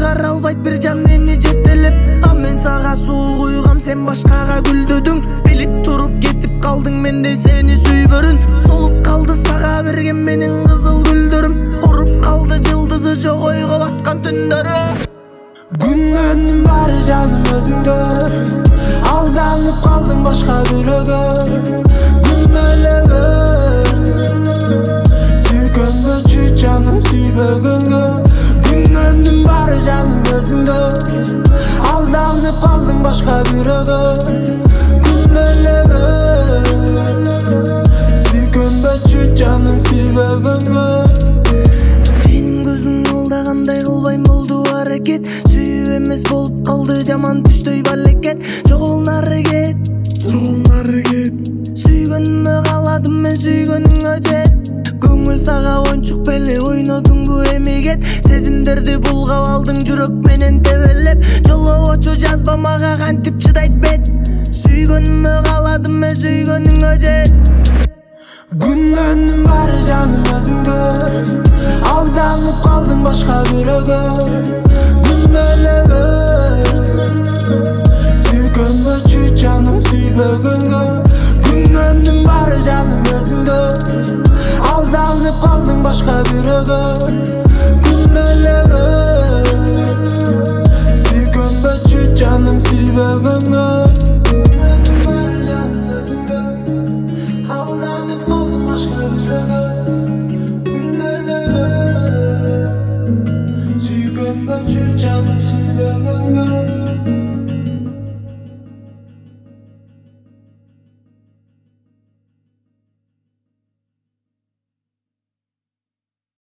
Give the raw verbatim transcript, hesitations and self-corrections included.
чыгара албайт бир жан мени жетелеп. А мен сага суу куйгам, сен башкага күлдөдүң. Билип туруп кетип калдың менде сени сүйбөрүн. Солуп калды сага берген менин кызыл гүлдөрүм. Уруп калды жылдызы жок ойго баткан түндөрү. Күнөөнүн баары жаным өзүңдө, алданып калдың башка бирөөгө. Күнөөлөгө сүйгөнгөчү жаным сүйбөгөнгө. Күнөөнүн баары жаным өзүңдө, алданып калдың башка бирөөгө. Күнөөлөгө сүйгөнгөчү жаным сүйбөгөнгө. Сенин көзүң алдагандай кылбайм болду аракет. Сүйүү эмес болуп калды жаман түштөй балекет. Жогол нары кет, жогол нары кет. Сүйгөнүмө каладым мен, сүйгөнүңө жет. Көңүл сага ойнчук беле ойнодуңбу эми кет. Сезимдерди булгап алдың жүрөк менен тебелеп. Жолобочу жазба мага кантип чыдайт бет. Сүйгөнүмө каладым мен, сүйгөнүңө жет. Күнөөнүн баары жаным өзүңдө, алданып калдың башка бирөөгө. Күнөөлөгө сүйгөнгөчү жаным сүйбөгөнгө. Күнөөнүн баары жаным өзүңдө, алданып калдың башка бирөөгө. Күнөөлөгө сүйгөнгөчү жаным сүйбөгөнгө.